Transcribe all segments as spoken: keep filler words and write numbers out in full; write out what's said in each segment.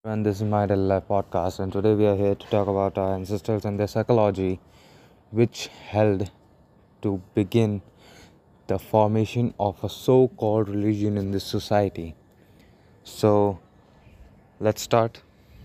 And this is my Daily Life podcast, and today we are here to talk about our ancestors and their psychology, which helped to begin the formation of a so called religion in this society. So, let's start.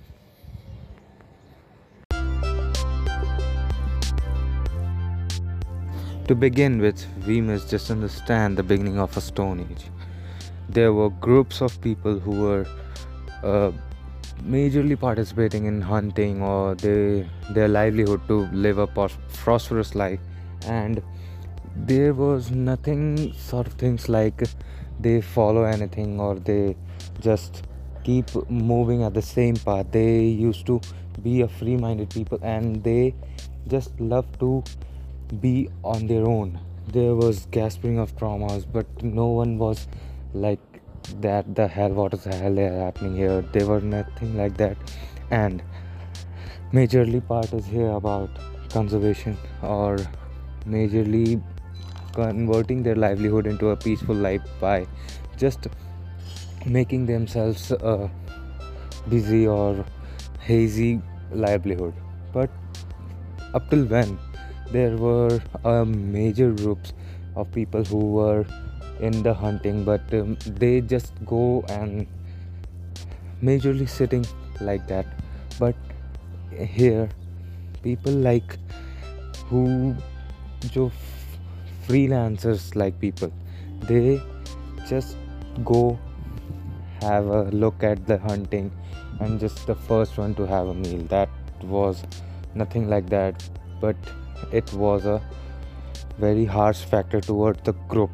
To begin with, we must just understand the beginning of a Stone Age. There were groups of people who were uh, majorly participating in hunting or they, their livelihood to live a pros- prosperous life, and there was nothing sort of things like they follow anything or they just keep moving at the same path. They used to be a free-minded people and they just love to be on their own. There was gasping of traumas, but no one was like that. The hell, what is the hell happening here? There were nothing like that, and majorly part is here about conservation or majorly converting their livelihood into a peaceful life by just making themselves a busy or hazy livelihood. But up till when there were uh, major groups of people who were in the hunting, but um, they just go and majorly sitting like that. But here people like who jo freelancers like people, they just go have a look at the hunting and just the first one to have a meal. That was nothing like that, but it was a very harsh factor toward the group.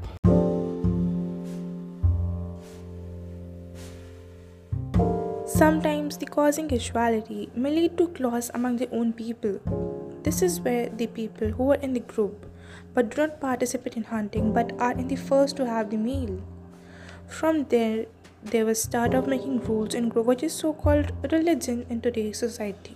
Sometimes the causing casualty may lead to claws among their own people. This is where the people who are in the group but do not participate in hunting but are in the first to have the meal. From there, they will start off making rules and grow what is so called religion in today's society.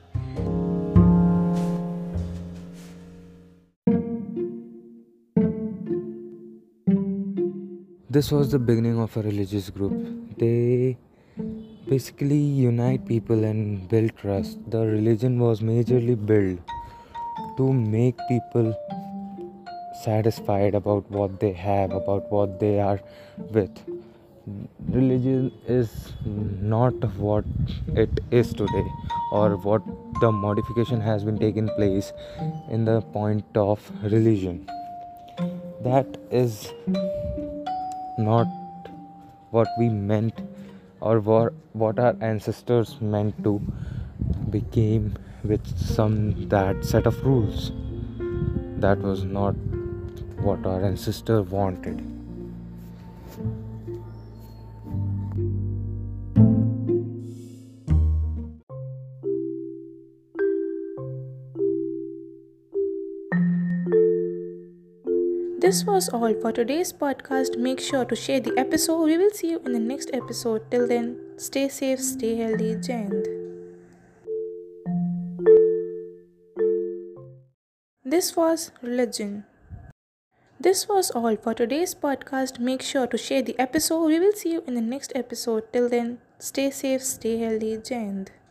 This was the beginning of a religious group. They basically unite people and build trust. The religion was majorly built to make people satisfied about what they have, about what they are with. Religion is not what it is today, or what the modification has been taken place in the point of religion. That is not what we meant or what, what our ancestors meant to became with some that set of rules. That was not what our ancestor wanted. This was all for today's podcast. Make sure to share the episode. We will see you in the next episode. Till then, stay safe, stay healthy. Jai Hind. This was religion. This was all for today's podcast. Make sure to share the episode. We will see you in the next episode. Till then, stay safe, stay healthy. Jai Hind.